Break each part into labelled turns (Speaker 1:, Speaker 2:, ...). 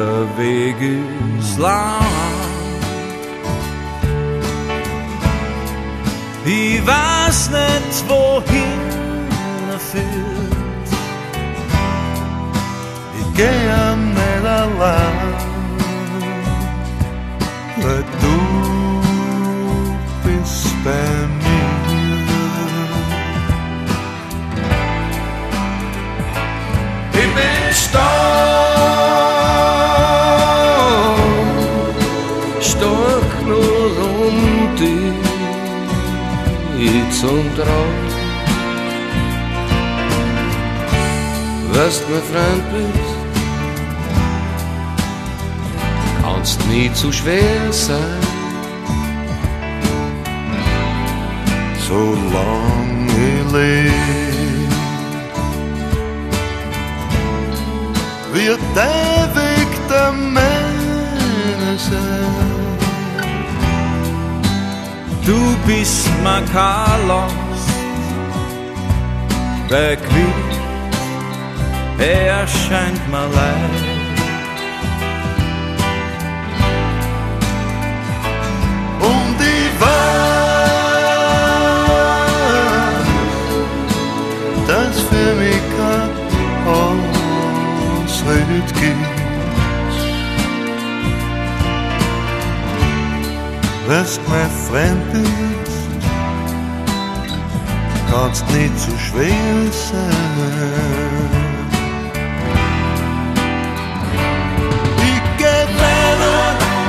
Speaker 1: der Weg ist lang. Ich weiß nicht, wohin er führt. Ich geh nicht allein, weil du bist bei mir. Ich bin stark nur um dich zum Traum. Wenn's mein Freund bist, kannst nie zu schwer sein. Solange ich lebe, wird der Weg der meine sein. Du bist mein Carlos, der Quitt, er scheint mir leid. Und ich weiß, dass für mich kein Ausrede gibt. Wenn's mein Freund bist, kannst nicht zu schwer sein. Ich geh weiter,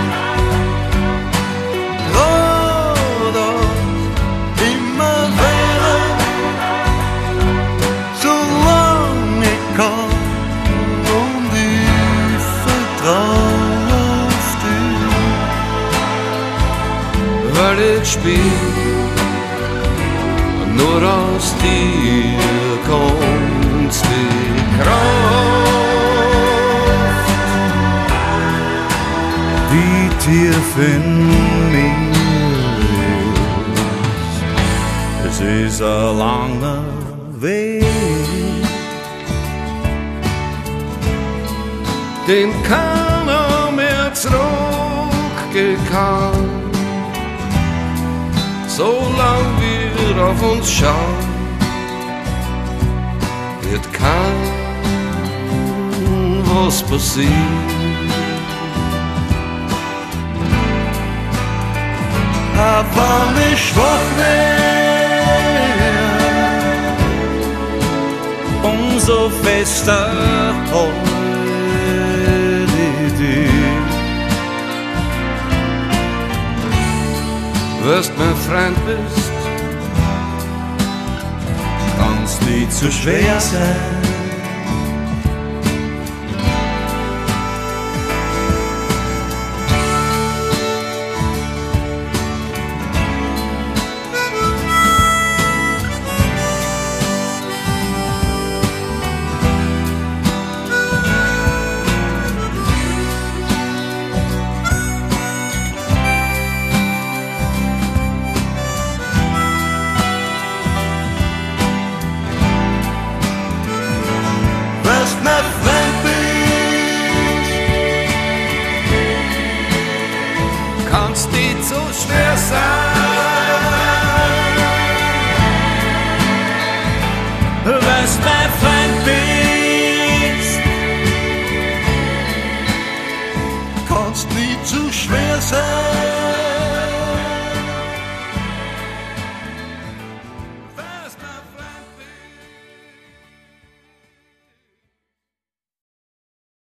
Speaker 1: geradeaus, immer weiter, solange ich kann und ich vertrau auf dich. Weil ich spiel nur aus dir kommt die Kraft, die tief in mir ist. Es ist ein langer Weg, den keiner mehr zurückgehen kann. Solang wir auf uns schauen, wird kein was passiert. Aber wenn ich schwach wär, umso fester halt ich dich. Wirst mein Freund bist, kannst nie zu schwer sein. Kannst nicht so schwer sein, wenn's mein Freund bist. Kannst nicht so schwer sein.